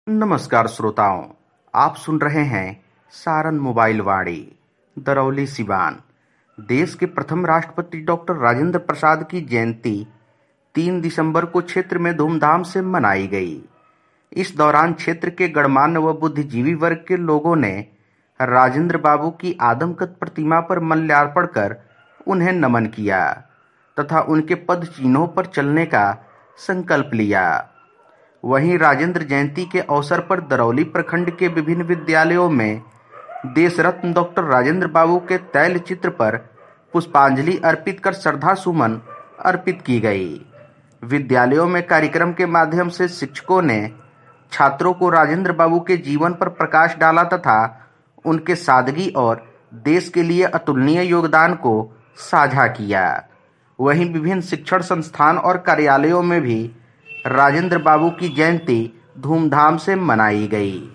नमस्कार श्रोताओं, आप सुन रहे हैं सारण मोबाइल वाणी दरौली सिवान। देश के प्रथम राष्ट्रपति डॉक्टर राजेंद्र प्रसाद की जयंती 3 दिसंबर को क्षेत्र में धूमधाम से मनाई गई। इस दौरान क्षेत्र के गणमान्य व बुद्धिजीवी वर्ग के लोगों ने राजेंद्र बाबू की आदमकद प्रतिमा पर माल्यार्पण कर उन्हें नमन किया तथा उनके पद चिन्हों पर चलने का संकल्प लिया। वहीं राजेंद्र जयंती के अवसर पर दरौली प्रखंड के विभिन्न विद्यालयों में देश रत्न डॉक्टर राजेंद्र बाबू के तैल चित्र पर पुष्पांजलि अर्पित कर श्रद्धा सुमन अर्पित की गई। विद्यालयों में कार्यक्रम के माध्यम से शिक्षकों ने छात्रों को राजेंद्र बाबू के जीवन पर प्रकाश डाला तथा उनके सादगी और देश के लिए अतुलनीय योगदान को साझा किया। वहीं विभिन्न शिक्षण संस्थान और कार्यालयों में भी राजेंद्र बाबू की जयंती धूमधाम से मनाई गई।